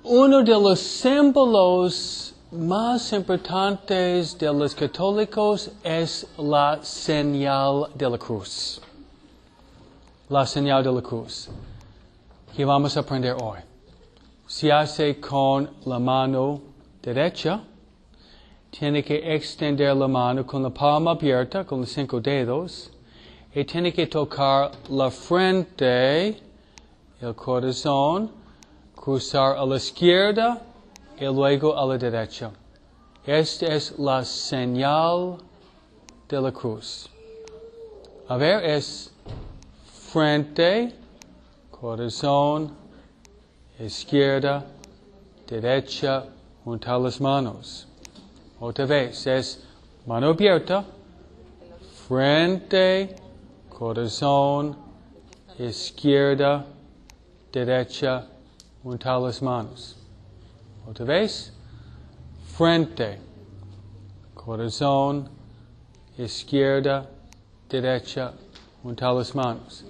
Uno de los símbolos más importantes de los católicos es la señal de la cruz. La señal de la cruz. Que vamos a aprender hoy. Se hace con la mano derecha. Tiene que extender la mano con la palma abierta, con los 5 dedos. Y tiene que tocar la frente, el corazón, cruzar a la izquierda y luego a la derecha. Esta es la señal de la cruz. A ver, es frente, corazón, izquierda, derecha, juntar las manos. Otra vez, es mano abierta, frente, corazón, izquierda, derecha, juntar las manos. Otra vez, frente, corazón, izquierda, derecha, juntar las manos.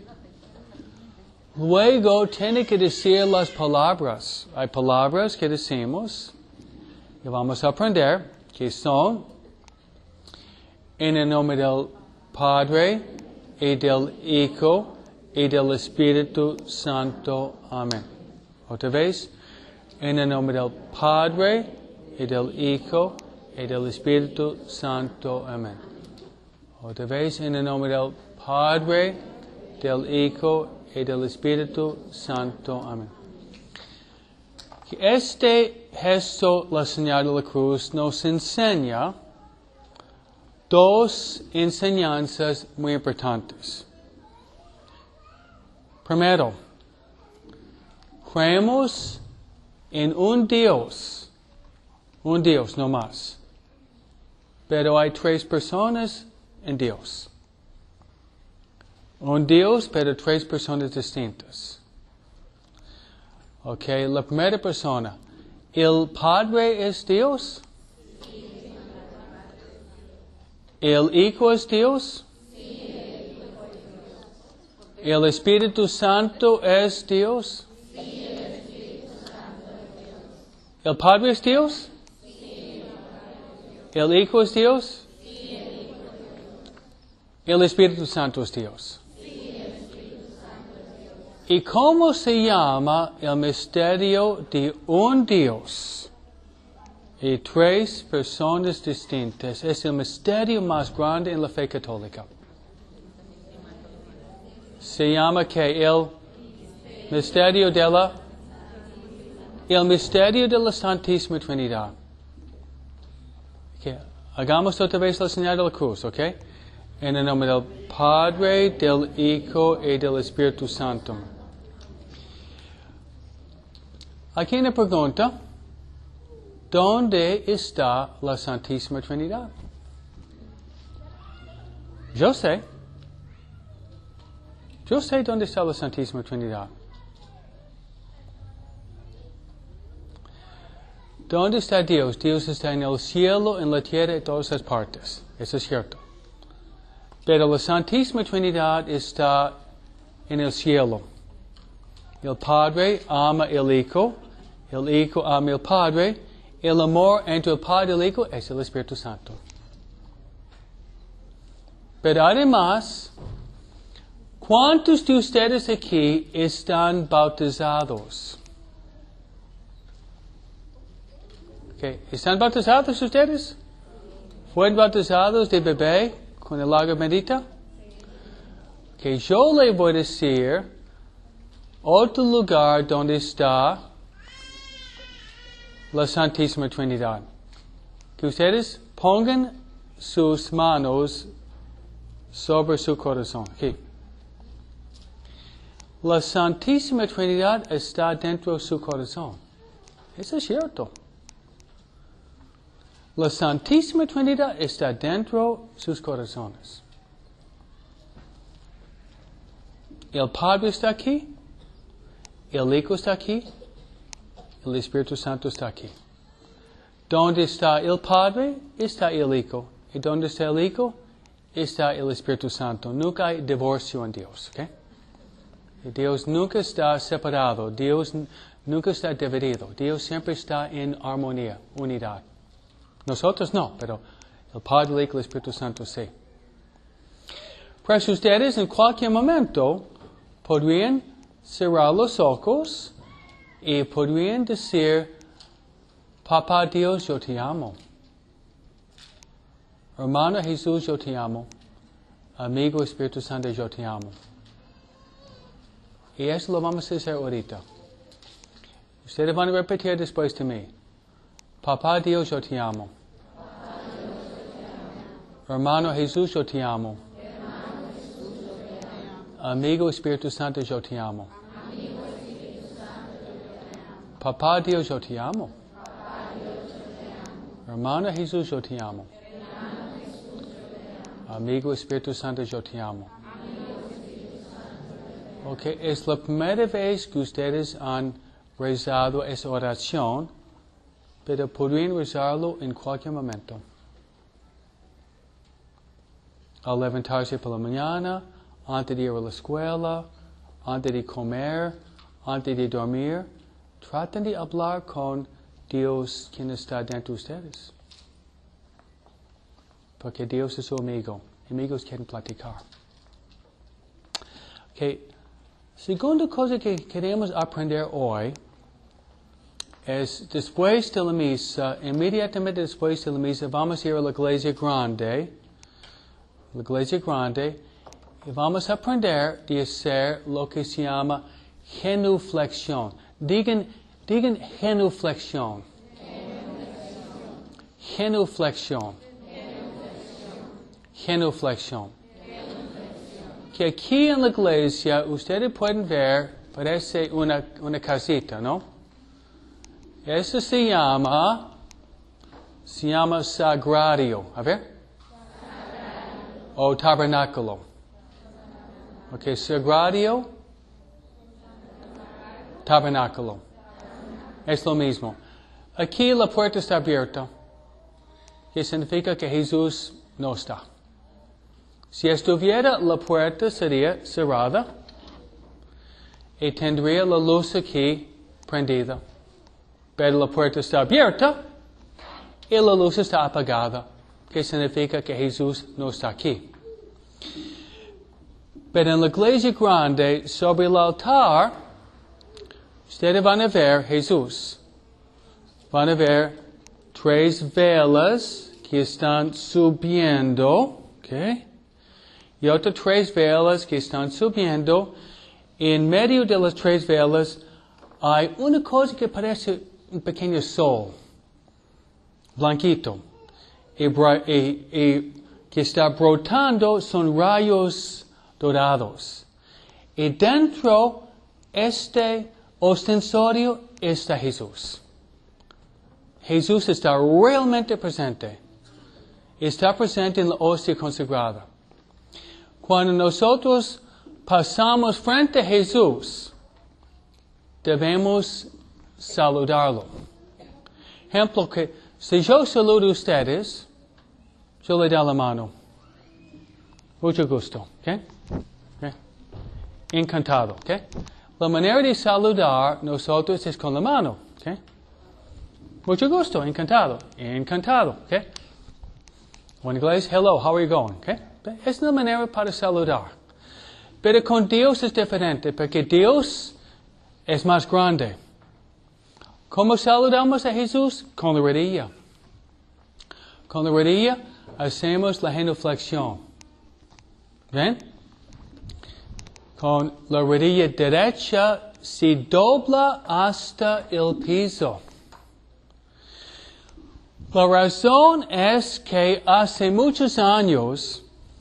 Luego tiene que decir las palabras. Hay palabras que decimos y vamos a aprender que son en el nombre del Padre y del Hijo y del Espíritu Santo. Amén. Otra vez, en el nombre del Padre y del Hijo y del Espíritu Santo. Amén. Otra vez, en el nombre del Padre, del Hijo y del Espíritu Santo. Amén. Este gesto, la señal de la cruz, nos enseña 2 enseñanzas muy importantes. Primero, creemos en un Dios no más. Pero hay 3 personas en Dios. Un Dios, pero 3 personas distintas. Ok, la primera persona. ¿El Padre es Dios? ¿El Hijo es Dios? ¿El Espíritu Santo es Dios? ¿El Padre es Dios? ¿El Hijo es Dios? ¿El Espíritu Santo es Dios? ¿Y cómo se llama el misterio de un Dios y 3 personas distintas? Es el misterio más grande en la fe católica. Se llama ¿qué? El misterio de la Santísima Trinidad. Okay. Hagamos otra vez la señal de la cruz, ¿ok? En el nombre del Padre, del Hijo y del Espíritu Santo. Aquí una pregunta. ¿Dónde está la Santísima Trinidad? Yo sé dónde está la Santísima Trinidad. ¿Dónde está Dios? Dios está en el cielo, en la tierra, en todas las partes. Eso es cierto. Pero la Santísima Trinidad está en el cielo. El Padre ama el Hijo ama el Padre. El amor entre el Padre y el Hijo es el Espíritu Santo. Pero además, ¿cuántos de ustedes aquí están bautizados? Okay. ¿Están bautizados ustedes? ¿Fueron bautizados de bebé con el agua bendita? Okay. Yo le voy a decir otro lugar donde está la Santísima Trinidad. Que ustedes pongan sus manos sobre su corazón. Aquí. La Santísima Trinidad está dentro de su corazón. Eso es cierto. La Santísima Trinidad está dentro de sus corazones. El Padre está aquí. El Hijo está aquí. El Espíritu Santo está aquí. ¿Dónde está el Padre? Está el Hijo. ¿Y dónde está el Hijo? Está el Espíritu Santo. Nunca hay divorcio en Dios. ¿Okay? Y Dios nunca está separado. Dios nunca está dividido. Dios siempre está en armonía, unidad. Nosotros no, pero el Padre, el Hijo y el Espíritu Santo sí. Pues ustedes en cualquier momento podrían cerrar los ojos y podrían decir, Papá Dios, yo te amo. Hermano Jesús, yo te amo. Amigo Espíritu Santo, yo te amo. Y eso lo vamos a hacer ahorita. Ustedes van a repetir después de mí. Papá Dios, yo te amo. Hermano Jesús, yo te amo. Amigo Espíritu Santo, yo te amo. Papá Dios, yo te amo. Hermano Jesús, yo te amo. Amigo Espíritu Santo, yo te amo. Ok, es la primera vez que ustedes han rezado esa oración, pero podrían rezarlo en cualquier momento. Al levantarse por la mañana, antes de ir a la escuela, antes de comer, antes de dormir, traten de hablar con Dios quien está dentro de ustedes. Porque Dios es su amigo. Amigos quieren platicar. Okay. Segunda cosa que queremos aprender hoy es después de la misa, inmediatamente después de la misa, vamos a ir a la iglesia grande, y vamos a aprender de hacer lo que se llama genuflexión. Digan genuflexión. Genuflexión. Genuflexión. Que aquí en la iglesia ustedes pueden ver, parece una casita, ¿no? Eso se llama sagrario. A ver. O tabernáculo. Ok, sagrario, tabernáculo. Es lo mismo. Aquí la puerta está abierta, que significa que Jesús no está. Si estuviera, la puerta sería cerrada y tendría la luz aquí prendida. Pero la puerta está abierta y la luz está apagada, que significa que Jesús no está aquí. Pero en la iglesia grande, sobre el altar, ustedes van a ver Jesús. Van a ver 3 velas que están subiendo, ¿ok? Y otras 3 velas que están subiendo. Y en medio de las 3 velas hay una cosa que parece un pequeño sol, blanquito, y que está brotando, son rayos dorados. Y dentro este ostensorio está Jesús. Jesús está realmente presente. Está presente en la hostia consagrada. Cuando nosotros pasamos frente a Jesús, debemos saludarlo. Ejemplo, que si yo saludo a ustedes, yo le doy la mano. Mucho gusto, ¿ok? Encantado, ¿ok? La manera de saludar nosotros es con la mano, ¿ok? Mucho gusto, encantado, ¿ok? O en inglés, hello, how are you going, ¿ok? Es la manera para saludar. Pero con Dios es diferente, porque Dios es más grande. ¿Cómo saludamos a Jesús? Con la rodilla. Con la rodilla hacemos la genuflexión. ¿Ven? Con la rodilla derecha se dobla hasta el piso. La razón es que hace muchos años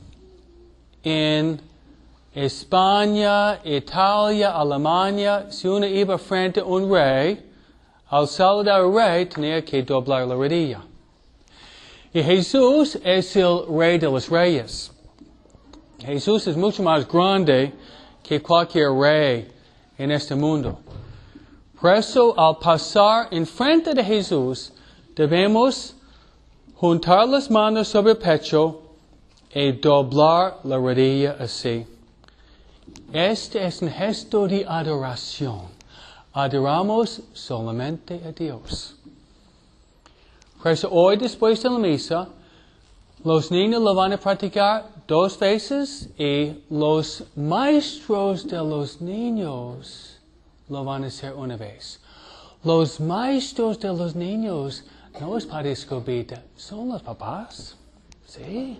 en España, Italia, Alemania, si uno iba frente a un rey, al saludar al rey tenía que doblar la rodilla. Y Jesús es el rey de los reyes. Jesús es mucho más grande que cualquier rey en este mundo. Por eso, al pasar enfrente de Jesús, debemos juntar las manos sobre el pecho y doblar la rodilla así. Este es un gesto de adoración. Adoramos solamente a Dios. Por eso hoy, después de la misa, los niños lo van a practicar 2 veces y los maestros de los niños lo van a hacer 1 vez. Los maestros de los niños no es para escobita, son los papás. Sí.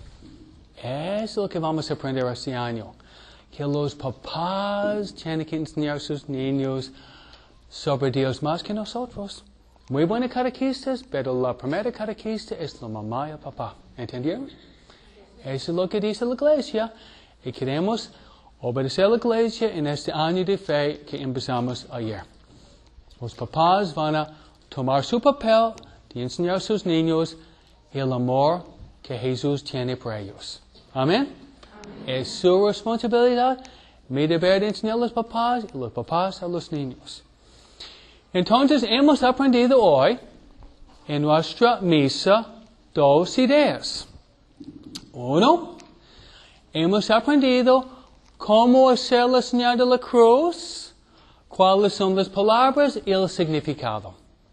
Eso es lo que vamos a aprender este año. Que los papás tienen que enseñar a sus niños sobre Dios más que nosotros. Muy buenas catequistas, pero la primera catequista es la mamá y el papá. ¿Entendieron? Eso es lo que dice la iglesia. Y queremos obedecer a la iglesia en este año de fe que empezamos ayer. Los papás van a tomar su papel de enseñar a sus niños el amor que Jesús tiene por ellos. Amén. Es su responsabilidad, mi deber de enseñar a los papás y los papás a los niños. Entonces hemos aprendido hoy en nuestra misa 2 ideas. 1, hemos aprendido cómo hacer la señal de la cruz, cuáles son las palabras y el significado.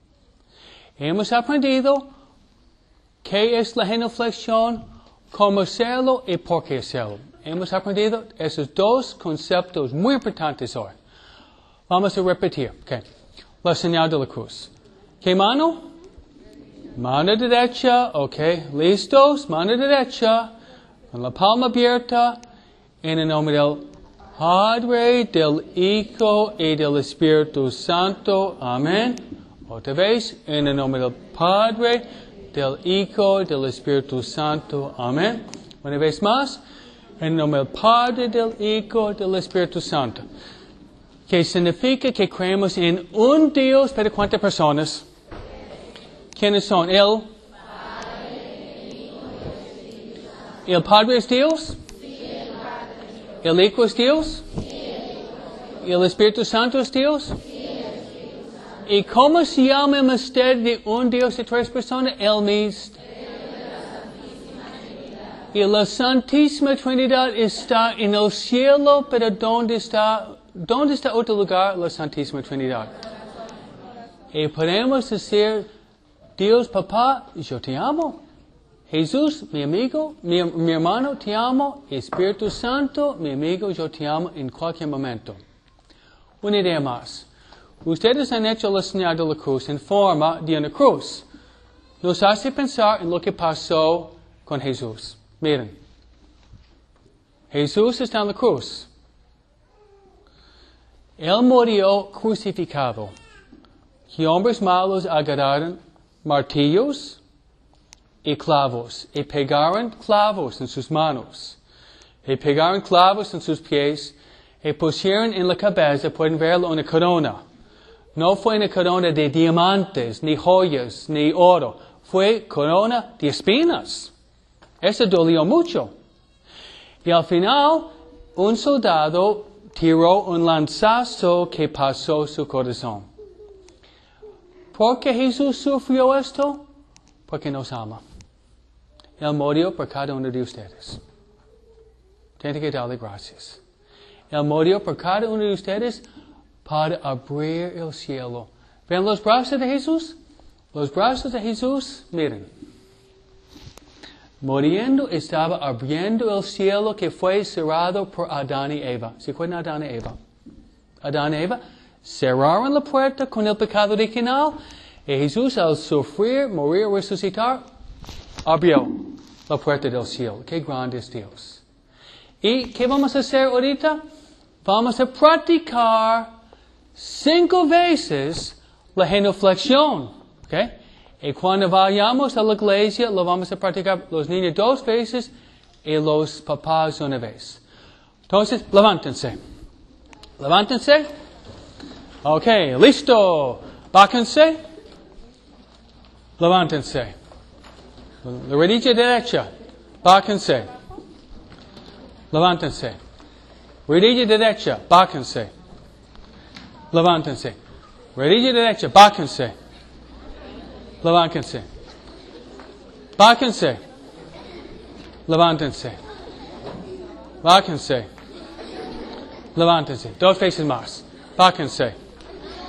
Hemos aprendido qué es la genuflexión, cómo hacerlo y por qué hacerlo. Hemos aprendido esos 2 conceptos muy importantes hoy. Vamos a repetir. Okay. La señal de la cruz. ¿Qué mano? Mano derecha. Ok. ¿Listos? Mano derecha. Con la palma abierta. En el nombre del Padre, del Hijo y del Espíritu Santo. Amén. Otra vez. En el nombre del Padre, del Hijo y del Espíritu Santo. Amén. Una vez más. En el nombre del Padre, del Hijo y del Espíritu Santo. Que significa que creemos en un Dios, pero ¿cuántas personas? ¿Quiénes son? El Padre es Dios. El Hijo es Dios. ¿Y el Espíritu Santo es Dios? ¿Y cómo se llama el misterio de un Dios de 3 personas? El mismo. Y la Santísima Trinidad está en el cielo, pero ¿dónde está otro lugar la Santísima Trinidad? Y podemos decir, Dios Papá, yo te amo. Jesús, mi amigo, mi hermano, te amo. Espíritu Santo, mi amigo, yo te amo en cualquier momento. Una idea más. Ustedes han hecho la señal de la cruz en forma de una cruz. Nos hace pensar en lo que pasó con Jesús. Miren, Jesús está en la cruz. Él murió crucificado. Que hombres malos agarraron martillos y clavos. Y pegaron clavos en sus manos. Y pegaron clavos en sus pies. Y pusieron en la cabeza, pueden verlo, una corona. No fue una corona de diamantes, ni joyas, ni oro. Fue corona de espinas. Eso dolió mucho. Y al final, un soldado tiró un lanzazo que pasó su corazón. ¿Por qué Jesús sufrió esto? Porque nos ama. Él murió por cada uno de ustedes. Tiene que darle gracias. Él murió por cada uno de ustedes para abrir el cielo. ¿Ven los brazos de Jesús? Los brazos de Jesús, miren. Muriendo estaba abriendo el cielo que fue cerrado por Adán y Eva. ¿Se acuerdan de Adán y Eva? Adán y Eva cerraron la puerta con el pecado original. Y Jesús, al sufrir, morir, resucitar, abrió la puerta del cielo. ¡Qué grande es Dios! ¿Y qué vamos a hacer ahorita? Vamos a practicar 5 veces la genuflexión. ¿Okay? Y cuando vayamos a la iglesia, lo vamos a practicar los niños 2 veces y los papás 1 vez. Entonces, levántense. Levántense. Ok, listo. Bájense. Levántense. La rodilla derecha. Bájense. Levántense. Rodilla derecha. Bájense. Levántense. Rodilla derecha. Bájense. Levántense. Bájense. Levántense. Bájense. Levántense. 2 veces más. Bájense.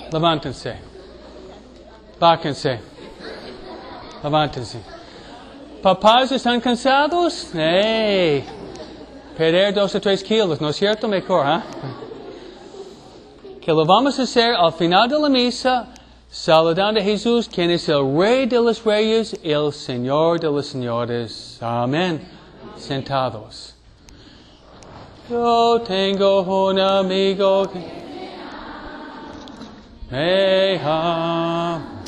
Levántense. Bájense. Levántense. Papás, ¿están cansados? ¡Hey! Perder 2 o 3 kilos, ¿no es cierto? Mejor, ¿ah? Que lo vamos a hacer al final de la misa, saludando a Jesús, quien es el Rey de los Reyes, el Señor de los Señores. Amén. Sentados. Yo tengo un amigo que me ama.